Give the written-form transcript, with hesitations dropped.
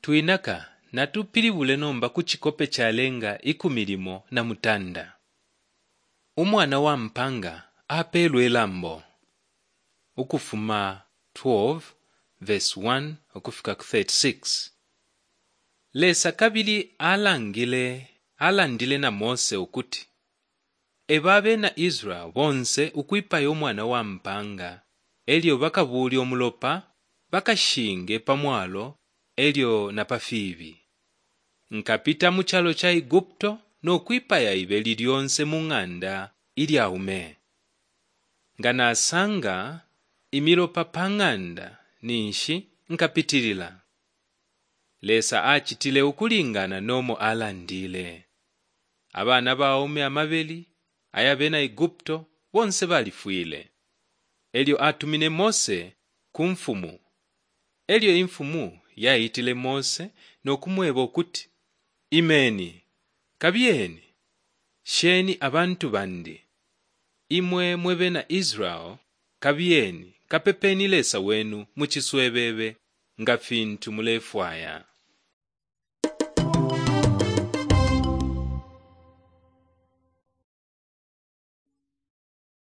Twinaka natupilibule nomba kuchikope chalenga ikumilimo na mutanda. Umwana wa mpanga apelwe lambo. Ukufuma 12 verse 1 okufika ku 36. Lesa kabili alandile na Mose ukuti ebabe na Israel bonse ukwipayo omwana wa mpanga elio bakabuli omulopa bakashinge pamwalo elio na pafibi. Nkapita muchalo cha Igupto nokwipaya ibeli lyonse mung'anda ili aume. Nganasanga imilopa pang'anda ninshi nkapitilila. Lesa achitile ukulingana nomo alandile. Abana baume amabeli ayabe na Igupto bonse balifwile. Elio atumine Mose kumfumu. Elio imfumu yaitile Mose nokumweba okuti imeni kabyeni sheni abantu bandi imwe mwebe na Israel kabyeni kapepeni lesa wenu muchiswebebe nga fintu mulefwaya.